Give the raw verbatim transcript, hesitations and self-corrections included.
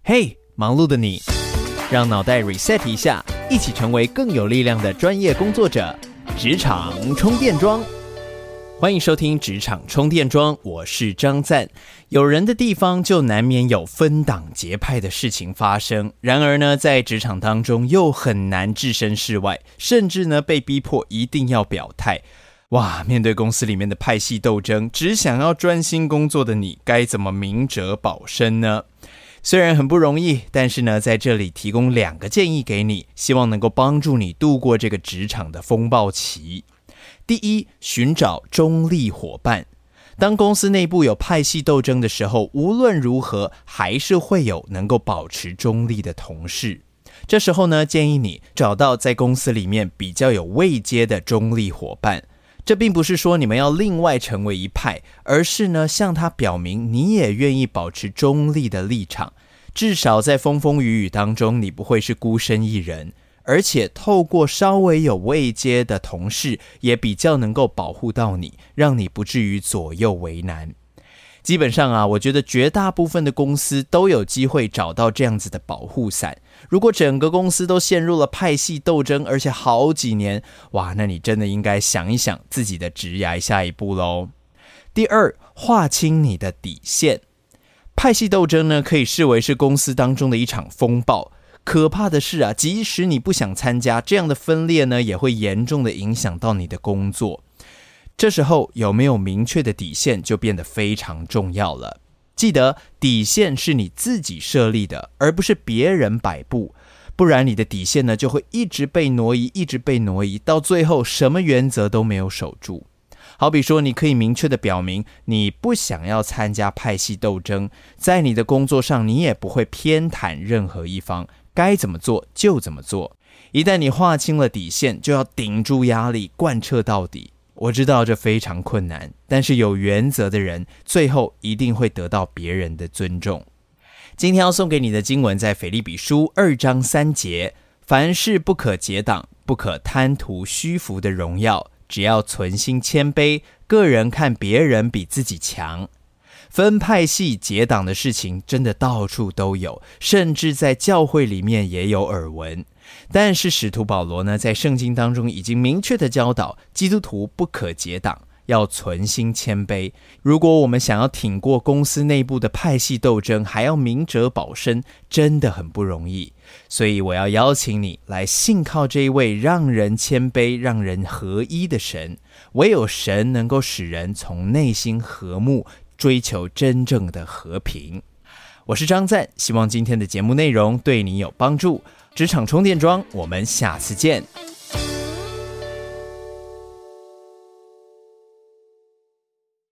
嘿，忙碌的你，让脑袋 reset 一下，一起成为更有力量的专业工作者。职场充电桩，欢迎收听职场充电桩，我是张赞。有人的地方就难免有分党结派的事情发生，然而呢，在职场当中又很难置身事外，甚至呢被逼迫一定要表态。哇，面对公司里面的派系斗争，只想要专心工作的你，该怎么明哲保身呢？虽然很不容易，但是呢，在这里提供两个建议给你，希望能够帮助你度过这个职场的风暴期。第一，寻找中立伙伴。当公司内部有派系斗争的时候，无论如何还是会有能够保持中立的同事。这时候呢，建议你找到在公司里面比较有位阶的中立伙伴。这并不是说你们要另外成为一派，而是呢向他表明你也愿意保持中立的立场，至少在风风雨雨当中你不会是孤身一人，而且透过稍微有位阶的同事也比较能够保护到你，让你不至于左右为难。基本上啊，我觉得绝大部分的公司都有机会找到这样子的保护伞。如果整个公司都陷入了派系斗争，而且好几年，哇，那你真的应该想一想自己的职涯下一步咯。第二，划清你的底线。派系斗争呢，可以视为是公司当中的一场风暴。可怕的是啊，即使你不想参加，这样的分裂呢，也会严重的影响到你的工作。这时候有没有明确的底线就变得非常重要了。记得底线是你自己设立的，而不是别人摆布，不然你的底线呢就会一直被挪移，一直被挪移，到最后什么原则都没有守住。好比说，你可以明确的表明你不想要参加派系斗争，在你的工作上你也不会偏袒任何一方，该怎么做就怎么做。一旦你划清了底线，就要顶住压力，贯彻到底。我知道这非常困难，但是有原则的人最后一定会得到别人的尊重。今天要送给你的经文在腓立比书二章三节，凡事不可结党，不可贪图虚浮的荣耀，只要存心谦卑，个人看别人比自己强。分派系结党的事情真的到处都有，甚至在教会里面也有耳闻。但是使徒保罗呢，在圣经当中已经明确的教导，基督徒不可结党，要存心谦卑。如果我们想要挺过公司内部的派系斗争，还要明哲保身，真的很不容易。所以我要邀请你来信靠这一位让人谦卑、让人合一的神。唯有神能够使人从内心和睦，追求真正的和平。我是张赞，希望今天的节目内容对你有帮助。职场充电桩，我们下次见。